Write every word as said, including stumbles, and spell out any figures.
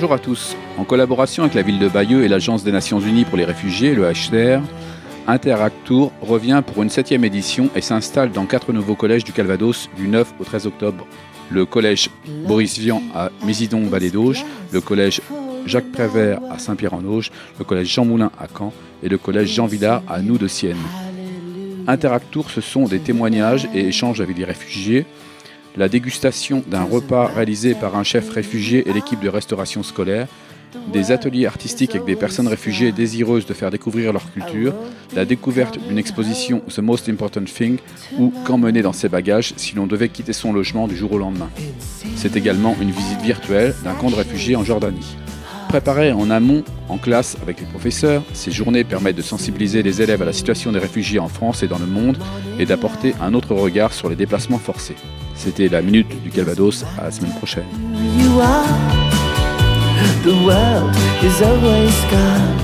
Bonjour à tous. En collaboration avec la ville de Bayeux et l'Agence des Nations Unies pour les réfugiés, le H C R, Interactour revient pour une septième édition et s'installe dans quatre nouveaux collèges du Calvados du neuf au treize octobre. Le collège Boris Vian à Mésidon-Vallée d'Auge, le collège Jacques Prévert à Saint-Pierre-en-Auge, le collège Jean Moulin à Caen et le collège Jean Villard à Nous de Sienne. Interactour, ce sont des témoignages et échanges avec des réfugiés, la dégustation d'un repas réalisé par un chef réfugié et l'équipe de restauration scolaire, des ateliers artistiques avec des personnes réfugiées désireuses de faire découvrir leur culture, la découverte d'une exposition The Most Important Thing ou qu'emmener dans ses bagages si l'on devait quitter son logement du jour au lendemain. C'est également une visite virtuelle d'un camp de réfugiés en Jordanie. Préparées en amont, en classe avec les professeurs, ces journées permettent de sensibiliser les élèves à la situation des réfugiés en France et dans le monde et d'apporter un autre regard sur les déplacements forcés. C'était la Minute du Calvados, à la semaine prochaine. The world is always gone.